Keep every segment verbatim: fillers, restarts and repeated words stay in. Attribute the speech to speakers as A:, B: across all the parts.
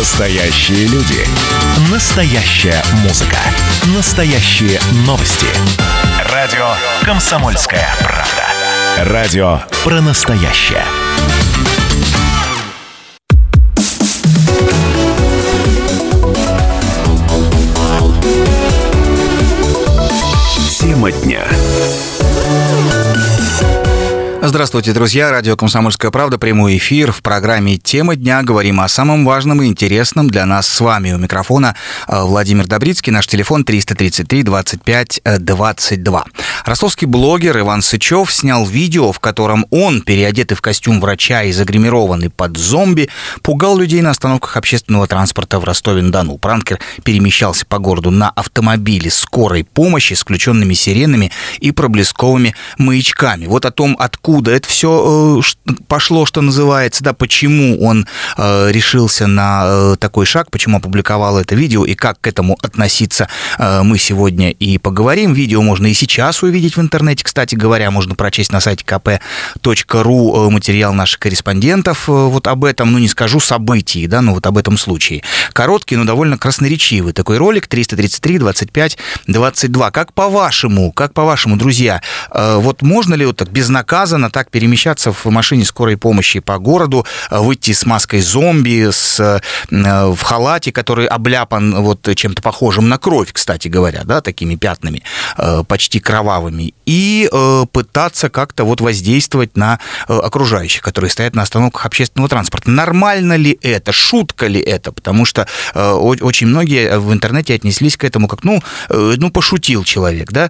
A: Настоящие люди. Настоящая музыка. Настоящие новости. Радио «Комсомольская правда». Радио про настоящее. Тема дня.
B: Здравствуйте, друзья. Радио «Комсомольская правда», прямой эфир. В программе «Тема дня» говорим о самом важном и интересном для нас с вами. У микрофона Владимир Добрицкий. Наш телефон триста тридцать три двадцать пять двадцать два. Ростовский блогер Иван Сычев снял видео, в котором он, переодетый в костюм врача и загримированный под зомби, пугал людей на остановках общественного транспорта в Ростове-на-Дону. Пранкер перемещался по городу на автомобиле скорой помощи с включенными сиренами и проблесковыми маячками. Вот о том, откуда Откуда это все э, пошло, что называется, да, почему он э, решился на э, такой шаг, почему опубликовал это видео и как к этому относиться, э, мы сегодня и поговорим. Видео можно и сейчас увидеть в интернете, кстати говоря, можно прочесть на сайте ка пэ точка ру материал наших корреспондентов, э, вот об этом, ну не скажу событий, да, но вот об этом случае. Короткий, но довольно красноречивый такой ролик, триста тридцать три двадцать пять двадцать два. Как по-вашему, как по-вашему, друзья, э, вот можно ли вот так безнаказанно так перемещаться в машине скорой помощи по городу, выйти с маской зомби, с, в халате, который обляпан вот чем-то похожим на кровь, кстати говоря, да, такими пятнами, почти кровавыми, и пытаться как-то вот воздействовать на окружающих, которые стоят на остановках общественного транспорта. Нормально ли это? Шутка ли это? Потому что очень многие в интернете отнеслись к этому как, ну, ну пошутил человек, да?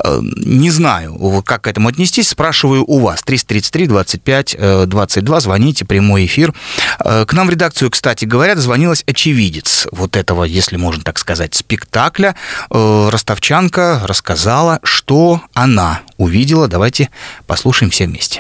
B: Не знаю, как к этому отнестись, спрашиваю у вас. триста тридцать три двадцать пять двадцать два, звоните, прямой эфир. К нам в редакцию, кстати говоря, дозвонилась очевидец вот этого, если можно так сказать, спектакля. Ростовчанка рассказала, что она увидела. Давайте послушаем все вместе.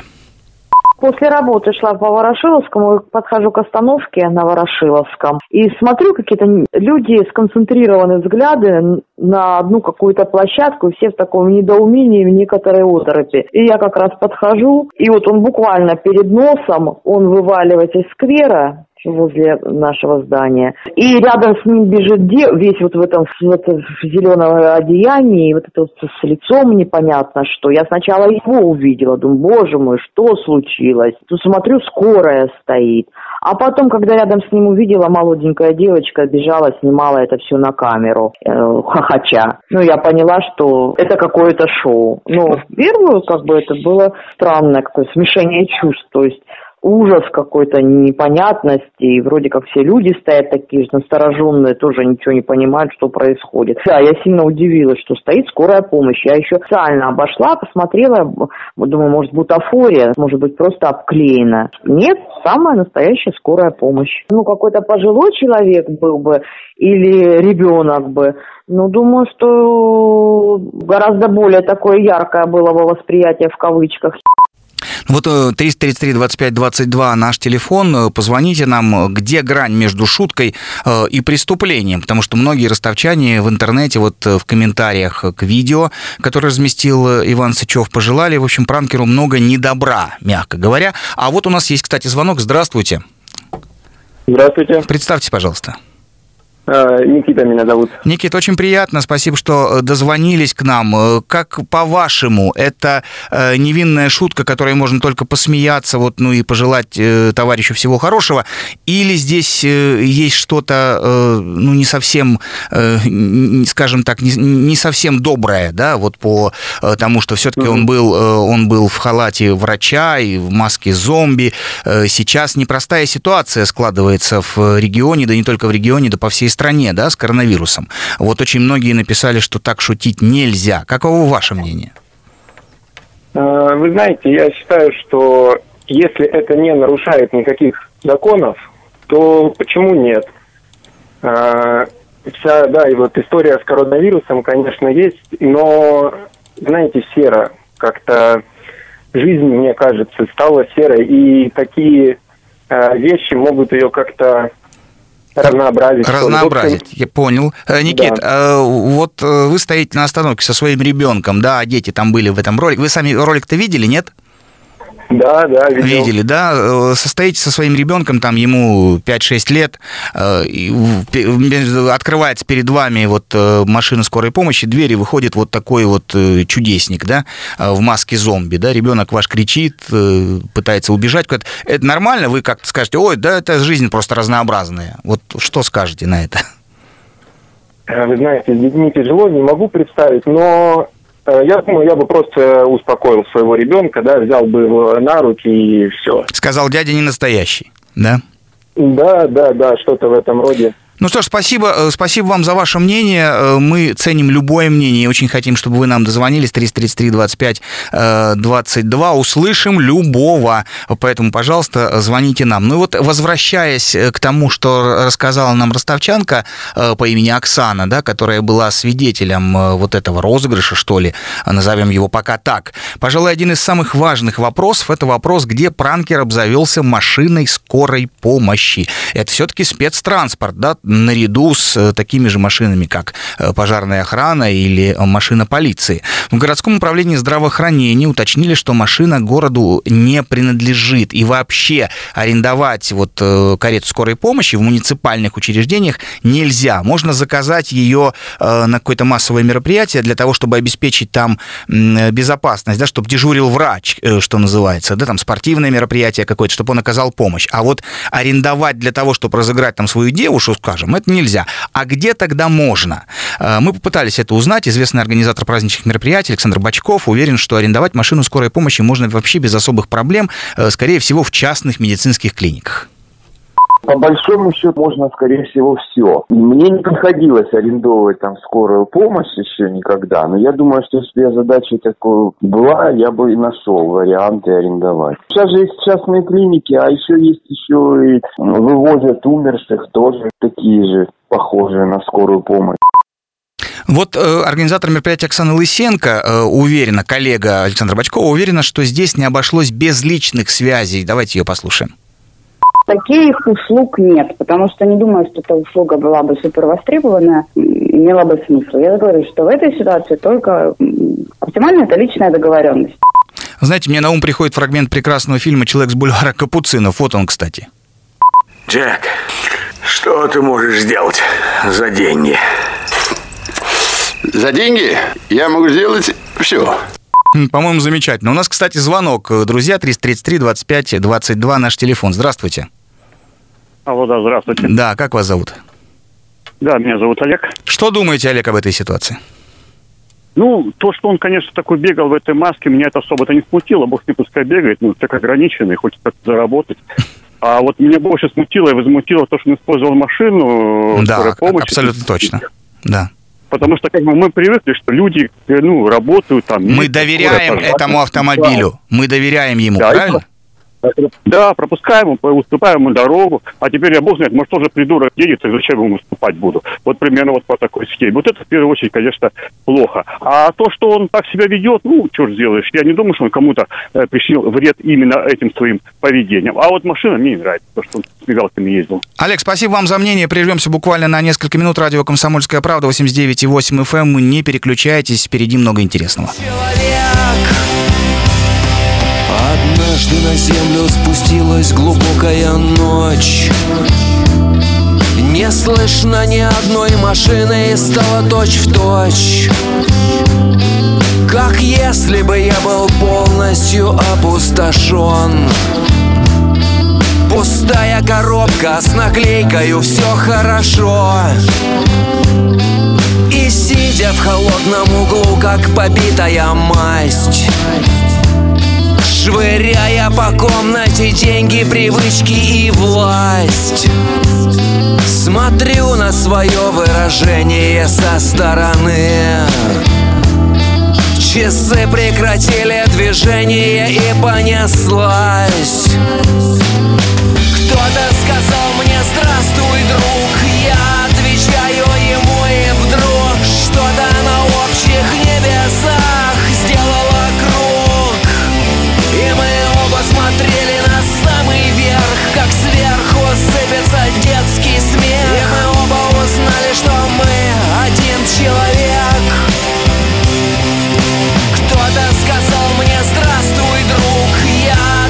C: После работы шла по Ворошиловскому, подхожу к остановке на Ворошиловском и смотрю, какие-то люди сконцентрированные взгляды на одну какую-то площадку, все в таком недоумении, в некоторой оторопи. И я как раз подхожу, и вот он буквально перед носом, он вываливается из сквера возле нашего здания. И рядом с ним бежит дев, весь вот в этом, в этом в зеленом одеянии, вот это вот с лицом непонятно что. Я сначала его увидела, думаю, боже мой, что случилось? Тут смотрю, скорая стоит. А потом, когда рядом с ним увидела, молоденькая девочка бежала, снимала это все на камеру, э, хохоча. Ну, я поняла, что это какое-то шоу. Но первую, как бы, это было странное какое-то смешение чувств, то есть ужас какой-то, непонятности, и вроде как все люди стоят такие же настороженные, тоже ничего не понимают, что происходит. Да, я сильно удивилась, что стоит скорая помощь. Я еще специально обошла, посмотрела, думаю, может, бутафория, может быть, просто обклеена. Нет, самая настоящая скорая помощь. Ну, какой-то пожилой человек был бы или ребенок бы. Ну, думаю, что гораздо более такое яркое было бы восприятие в кавычках.
B: Вот триста тридцать три двадцать пять двадцать два наш телефон. Позвоните нам, где грань между шуткой и преступлением, потому что многие ростовчане в интернете, вот в комментариях к видео, которое разместил Иван Сычев, пожелали, в общем, пранкеру много недобра, мягко говоря. А вот у нас есть, кстати, звонок. Здравствуйте.
D: Здравствуйте.
B: Представьтесь, пожалуйста.
D: Никита меня зовут.
B: Никита, очень приятно, спасибо, что дозвонились к нам. Как по-вашему, это невинная шутка, которой можно только посмеяться, вот, ну и пожелать товарищу всего хорошего, или здесь есть что-то, ну, не совсем, скажем так, не совсем доброе, да, вот по тому, что все-таки mm-hmm. он был, он был в халате врача и в маске зомби. Сейчас непростая ситуация складывается в регионе, да не только в регионе, да по всей стране, да, с коронавирусом. Вот очень многие написали, что так шутить нельзя. Каково ваше мнение?
D: Вы знаете, я считаю, что если это не нарушает никаких законов, то почему нет? Вся, да, и вот история с коронавирусом, конечно, есть, но, знаете, серо. Как-то жизнь, мне кажется, стала серой, и такие вещи могут ее как-то разнообразить.
B: Разнообразить, я понял. Никит, да. Вот вы стоите на остановке со своим ребенком, да, дети там были в этом ролике. Вы сами ролик-то видели, нет?
D: Да, да, видел.
B: Видели, да? Состоите со своим ребенком, там ему пять-шесть лет, открывается перед вами вот машина скорой помощи, двери, выходит вот такой вот чудесник, да, в маске зомби, да, ребенок ваш кричит, пытается убежать куда-то. Это нормально? Вы как-то скажете, ой, да, это жизнь просто разнообразная. Вот что скажете на это?
D: Вы знаете, с детьми тяжело, не могу представить, но... Я думаю, я бы просто успокоил своего ребенка, да, взял бы его на руки и все.
B: Сказал, дядя не настоящий, да?
D: Да, да, да, что-то в этом роде.
B: Ну что ж, спасибо, спасибо вам за ваше мнение. Мы ценим любое мнение и очень хотим, чтобы вы нам дозвонились. триста тридцать три двадцать пять двадцать два. Услышим любого. Поэтому, пожалуйста, звоните нам. Ну и вот, возвращаясь к тому, что рассказала нам ростовчанка по имени Оксана, да, которая была свидетелем вот этого розыгрыша, что ли, назовем его пока так. Пожалуй, один из самых важных вопросов – это вопрос, где пранкер обзавелся машиной скорой помощи. Это все-таки спецтранспорт, да, наряду с такими же машинами, как пожарная охрана или машина полиции. В городском управлении здравоохранения уточнили, что машина городу не принадлежит. И вообще арендовать вот карету скорой помощи в муниципальных учреждениях нельзя. Можно заказать ее на какое-то массовое мероприятие для того, чтобы обеспечить там безопасность, да, чтобы дежурил врач, что называется, да, там спортивное мероприятие какое-то, чтобы он оказал помощь. А вот арендовать для того, чтобы разыграть там свою девушку, скажем, это нельзя. А где тогда можно? Мы попытались это узнать. Известный организатор праздничных мероприятий Александр Бочков уверен, что арендовать машину скорой помощи можно вообще без особых проблем, скорее всего, в частных медицинских клиниках.
E: По большому счету можно, скорее всего, все. Мне не приходилось арендовывать там скорую помощь еще никогда, но я думаю, что если бы задача такой была, я бы и нашел варианты арендовать. Сейчас же есть частные клиники, а еще есть еще и вывозят умерших, тоже такие же, похожие на скорую помощь.
B: Вот э, организатор мероприятия Оксана Лысенко э, уверена, коллега Александра Бочкова, уверена, что здесь не обошлось без личных связей. Давайте ее послушаем.
F: Таких услуг нет, потому что не думаю, что эта услуга была бы супер востребованная, имела бы смысл. Я говорю, что в этой ситуации только оптимально это личная договоренность.
B: Знаете, мне на ум приходит фрагмент прекрасного фильма «Человек с бульвара Капуцинов». Вот он, кстати.
G: Джек, что ты можешь сделать за деньги?
H: За деньги я могу сделать все.
B: По-моему, замечательно. У нас, кстати, звонок. Друзья, триста тридцать три двадцать пять двадцать два, наш телефон. Здравствуйте.
I: Алло, да, здравствуйте.
B: Да, как вас зовут?
I: Да, меня зовут Олег.
B: Что думаете, Олег, об этой ситуации?
I: Ну, то, что он, конечно, такой бегал в этой маске, меня это особо-то не смутило. Бог не пускай бегает, ну, так ограниченный, хочет как-то заработать. А вот меня больше смутило и возмутило то, что он использовал машину
B: да,
I: скорой помощи.
B: Абсолютно точно, да.
I: Потому что как бы мы привыкли, что люди, ну, работают там.
B: Мы доверяем этому автомобилю, мы доверяем ему, да, правильно?
I: Да, пропускаем ему, уступаем ему дорогу, а теперь я бог знает, может, тоже придурок едет, и зачем ему уступать буду. Вот примерно вот по такой схеме. Вот это, в первую очередь, конечно, плохо. А то, что он так себя ведет, ну, что ж сделаешь, я не думаю, что он кому-то э, причинил вред именно этим своим поведением. А вот машина мне не нравится, то, что он с мигалками ездил.
B: Олег, спасибо вам за мнение. Прервемся буквально на несколько минут. Радио «Комсомольская правда», восемьдесят девять и восемь эф эм. Не переключайтесь, впереди много интересного.
J: Однажды на землю спустилась глубокая ночь. Не слышно ни одной машины, и стало точь-в-точь, как если бы я был полностью опустошен. Пустая коробка с наклейкою «Все хорошо». И сидя в холодном углу, как побитая масть, швыряя по комнате деньги, привычки и власть, смотрю на свое выражение со стороны. Часы прекратили движение и понеслась. Кто-то сказал мне «Здравствуй, друг». Я отвечаю ему, и вдруг что-то на общих небесах сделало круг. И мы оба смотрели на самый верх, как сверху сыпется детский смех. И мы оба узнали, что мы один человек. Кто-то сказал мне «Здравствуй, друг». Я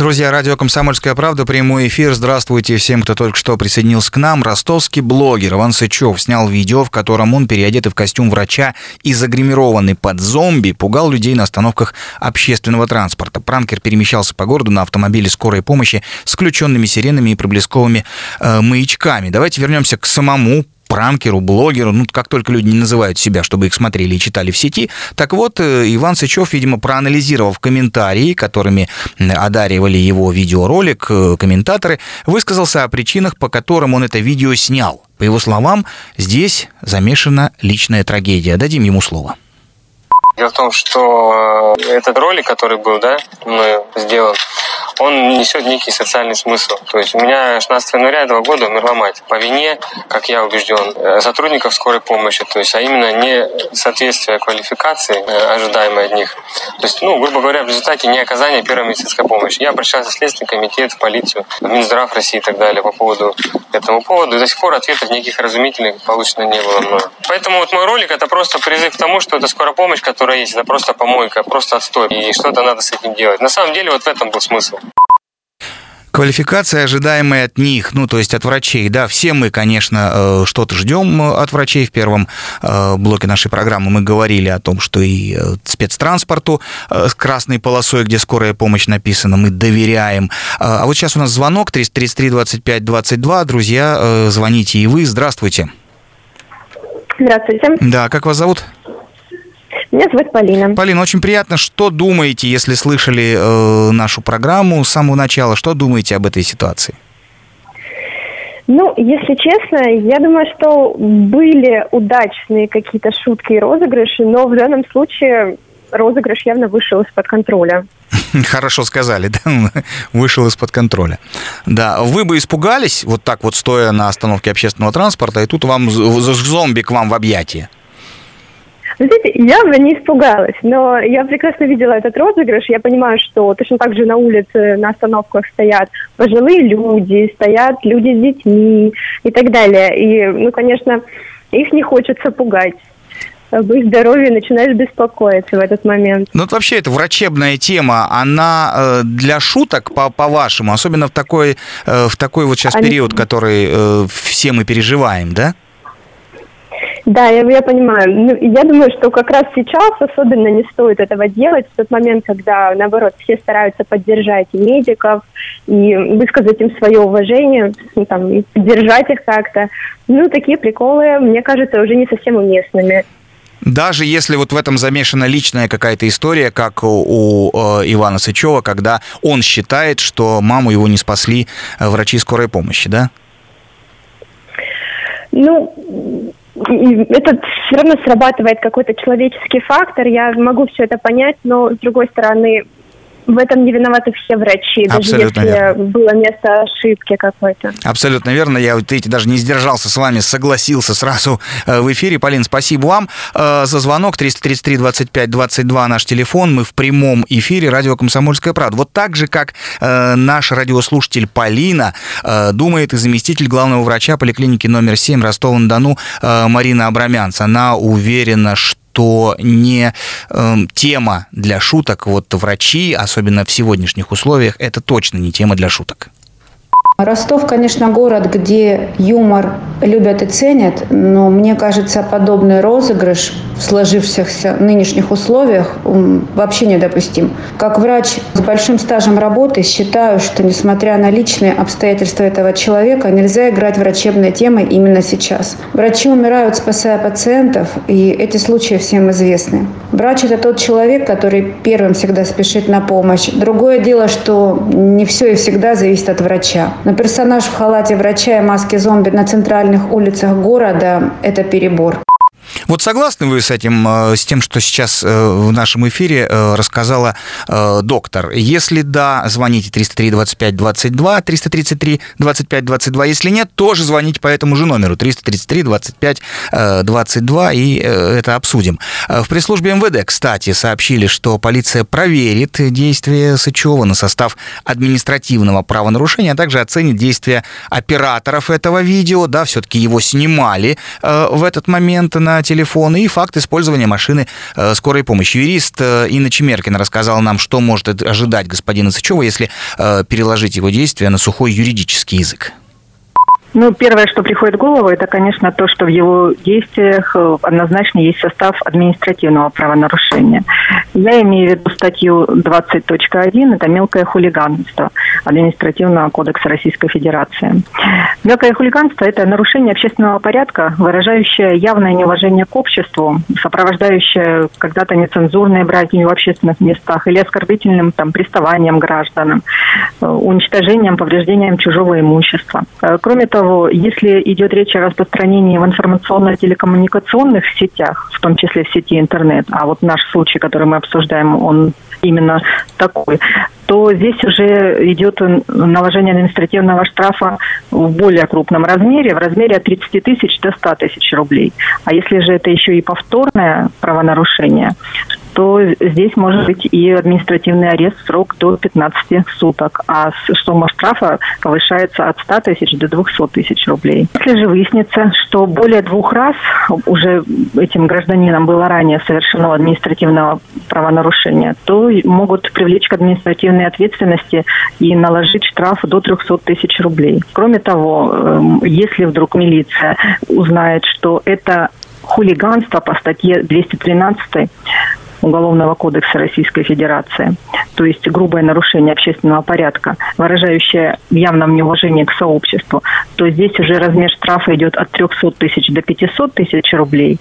B: Друзья, радио «Комсомольская правда», прямой эфир. Здравствуйте всем, кто только что присоединился к нам. Ростовский блогер Иван Сычев снял видео, в котором он, переодетый в костюм врача и загримированный под зомби, пугал людей на остановках общественного транспорта. Пранкер перемещался по городу на автомобиле скорой помощи с включенными сиренами и проблесковыми э, маячками. Давайте вернемся к самому пранкеру, блогеру, ну, как только люди не называют себя, чтобы их смотрели и читали в сети. Так вот, Иван Сычев, видимо, проанализировав комментарии, которыми одаривали его видеоролик комментаторы, высказался о причинах, по которым он это видео снял. По его словам, здесь замешана личная трагедия. Дадим ему слово.
K: Дело в том, что этот ролик, который был, да, мною сделан, он несет некий социальный смысл. То есть у меня шестнадцатого января этого года умерла мать по вине, как я убежден, сотрудников скорой помощи, то есть, а именно не соответствие квалификации, ожидаемой от них. То есть, ну, грубо говоря, в результате не оказания первой медицинской помощи. Я обращался в Следственный комитет, в полицию, в Минздрав России и так далее по поводу этому поводу. И до сих пор ответов никаких разумительных получено не было мною. Поэтому вот мой ролик — это просто призыв к тому, что это скорая помощь, которая есть, это просто помойка, просто отстой. И что-то надо с этим делать. На самом деле вот в этом был смысл.
B: Квалификация, ожидаемая от них, ну, то есть от врачей, да, все мы, конечно, что-то ждем от врачей. В первом блоке нашей программы мы говорили о том, что и спецтранспорту с красной полосой, где скорая помощь написана, мы доверяем. А вот сейчас у нас звонок триста тридцать три двадцать пять двадцать два. Друзья, звоните и вы. Здравствуйте.
L: Здравствуйте.
B: Да, как вас зовут?
L: Меня зовут Полина.
B: Полина, очень приятно. Что думаете, если слышали э, нашу программу с самого начала? Что думаете об этой ситуации?
L: Ну, если честно, я думаю, что были удачные какие-то шутки и розыгрыши, но в данном случае розыгрыш явно вышел из-под контроля.
B: Хорошо сказали, да? Вышел из-под контроля. Да, вы бы испугались, вот так вот стоя на остановке общественного транспорта, и тут вам зомби к вам в объятия?
L: Вы знаете, я бы не испугалась, но я прекрасно видела этот розыгрыш. Я понимаю, что точно так же на улице, на остановках стоят пожилые люди, стоят люди с детьми и так далее. И, ну, конечно, их не хочется пугать. Об их здоровье начинаешь беспокоиться в этот момент.
B: Ну, вот вообще, эта врачебная тема, она э, для шуток, по- по-вашему, особенно в такой, э, в такой вот сейчас Они... период, который э, все мы переживаем, да?
L: Да, я, я понимаю. Ну, я думаю, что как раз сейчас особенно не стоит этого делать, в тот момент, когда, наоборот, все стараются поддержать и медиков, и высказать им свое уважение, ну, там, и поддержать их как-то. Ну, такие приколы, мне кажется, уже не совсем уместными.
B: Даже если вот в этом замешана личная какая-то история, как у, у э, Ивана Сычева, когда он считает, что маму его не спасли врачи скорой помощи, да?
L: Ну... это все равно срабатывает какой-то человеческий фактор, я могу все это понять, но, с другой стороны, в этом не виноваты все врачи,
B: Абсолютно
L: даже если
B: верно.
L: было место ошибки какой-то.
B: Абсолютно верно. Я, вот, видите, даже не сдержался с вами, согласился сразу в эфире. Полин, спасибо вам за звонок. триста тридцать три двадцать пять двадцать два наш телефон. Мы в прямом эфире радио «Комсомольская правда». Вот так же, как э, наш радиослушатель Полина, э, думает и заместитель главного врача поликлиники номер семь Ростова-на-Дону э, Марина Абрамянц. Она уверена, что то не э, тема для шуток. Вот врачи, особенно в сегодняшних условиях, это точно не тема для шуток.
M: Ростов, конечно, город, где юмор любят и ценят, но мне кажется, подобный розыгрыш в сложившихся нынешних условиях вообще недопустим. Как врач с большим стажем работы считаю, что несмотря на личные обстоятельства этого человека, нельзя играть врачебной темой именно сейчас. Врачи умирают, спасая пациентов, и эти случаи всем известны. Врач – это тот человек, который первым всегда спешит на помощь. Другое дело, что не все и всегда зависит от врача. Но персонаж в халате врача и маске зомби на центральных улицах города – это перебор.
B: Вот согласны вы с этим, с тем, что сейчас в нашем эфире рассказала доктор? Если да, звоните триста три двадцать пять двадцать два, триста тридцать три двадцать пять двадцать два. Если нет, тоже звоните по этому же номеру триста тридцать три двадцать пять двадцать два, и это обсудим. В пресс-службе эм вэ дэ, кстати, сообщили, что полиция проверит действия Сычева на состав административного правонарушения, а также оценит действия операторов этого видео. Да, все-таки его снимали в этот момент на территории телефон и факт использования машины э, скорой помощи. Юрист э, Инна Чемеркина рассказала нам, что может ожидать господина Сычева, если э, переложить его действия на сухой юридический язык.
N: Ну, первое, что приходит в голову, это, конечно, то, что в его действиях однозначно есть состав административного правонарушения. Я имею в виду статью двадцать точка один, это мелкое хулиганство Административного кодекса Российской Федерации. Мелкое хулиганство – это нарушение общественного порядка, выражающее явное неуважение к обществу, сопровождающее когда-то нецензурные браки в общественных местах или оскорбительным там, приставанием к гражданам, уничтожением, повреждением чужого имущества. Кроме того, если идет речь о распространении в информационно-телекоммуникационных сетях, в том числе в сети интернет, а вот наш случай, который мы обсуждаем, он именно такой, то здесь уже идет наложение административного штрафа в более крупном размере, в размере от тридцати тысяч до ста тысяч рублей. А если же это еще и повторное правонарушение, то здесь может быть и административный арест, срок до пятнадцати суток, а сумма штрафа повышается от ста тысяч до двухсот тысяч рублей. Если же выяснится, что более двух раз уже этим гражданинам было ранее совершено административное правонарушение, то могут привлечь к административной ответственности и наложить штраф до трехсот тысяч рублей. Кроме того, если вдруг милиция узнает, что это хулиганство по статье двести тринадцать Уголовного кодекса Российской Федерации, то есть грубое нарушение общественного порядка, выражающее в явном неуважении к сообществу, то здесь уже размер штрафа идет от трехсот тысяч до пятисот тысяч рублей.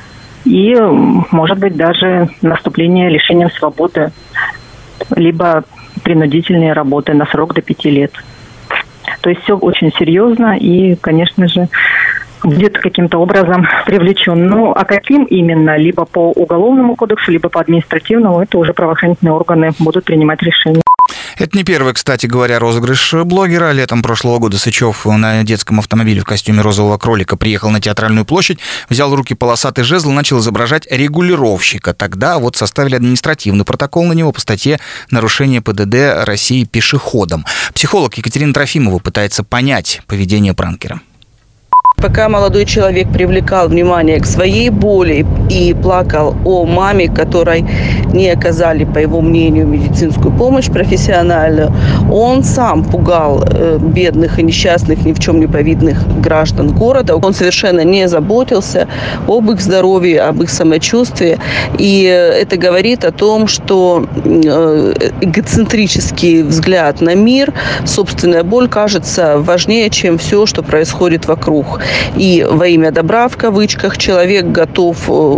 N: И, может быть, даже наступление лишением свободы, либо принудительные работы на срок до пяти лет. То есть все очень серьезно и, конечно же, будет каким-то образом привлечен. Ну, а каким именно? Либо по уголовному кодексу, либо по административному, это уже правоохранительные органы будут принимать решение.
B: Это не первый, кстати говоря, розыгрыш блогера. Летом прошлого года Сычев на детском автомобиле в костюме розового кролика приехал на Театральную площадь, взял в руки полосатый жезл и начал изображать регулировщика. Тогда вот составили административный протокол на него по статье «Нарушение ПДД России пешеходом». Психолог Екатерина Трофимова пытается понять поведение пранкера.
O: Пока молодой человек привлекал внимание к своей боли и плакал о маме, которой не оказали, по его мнению, медицинскую помощь профессиональную, он сам пугал э, бедных и несчастных, ни в чем не повинных граждан города. Он совершенно не заботился об их здоровье, об их самочувствии. И это говорит о том, что э, эгоцентрический взгляд на мир, собственная боль кажется важнее, чем все, что происходит вокруг. И во имя добра, в кавычках, человек готов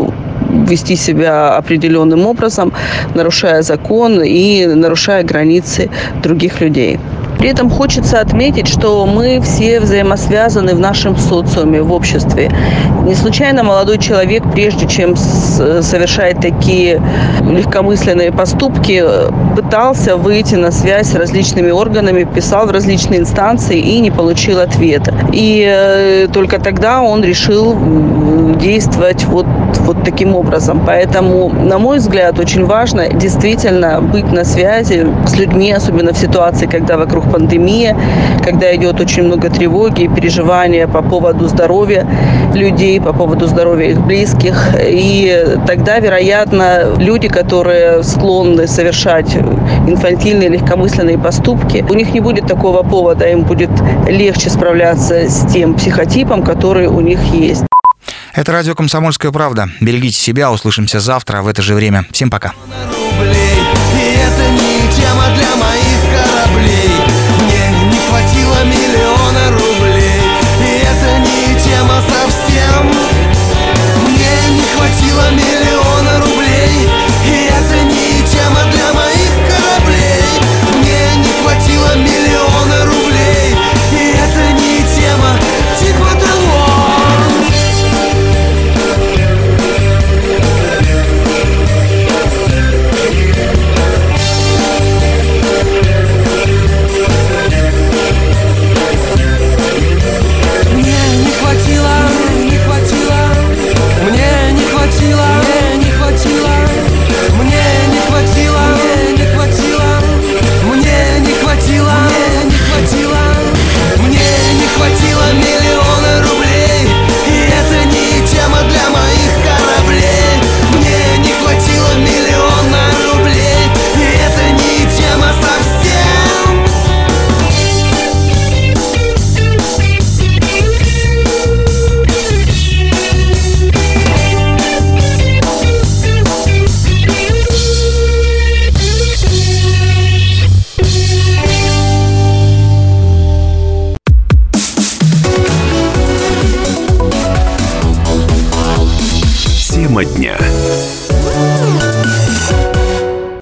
O: вести себя определенным образом, нарушая закон и нарушая границы других людей. При этом хочется отметить, что мы все взаимосвязаны в нашем социуме, в обществе. Не случайно молодой человек, прежде чем совершать такие легкомысленные поступки, пытался выйти на связь с различными органами, писал в различные инстанции и не получил ответа. И только тогда он решил действовать вот, вот таким образом. Поэтому, на мой взгляд, очень важно действительно быть на связи с людьми, особенно в ситуации, когда вокруг пандемия, когда идет очень много тревоги и переживания по поводу здоровья людей, по поводу здоровья их близких. И тогда, вероятно, люди, которые склонны совершать инфантильные, легкомысленные поступки, у них не будет такого повода, им будет легче справляться с тем психотипом, который у них есть.
B: Это радио «Комсомольская правда». Берегите себя, услышимся завтра в это же время. Всем пока.
J: И это не тема для моих кораблей.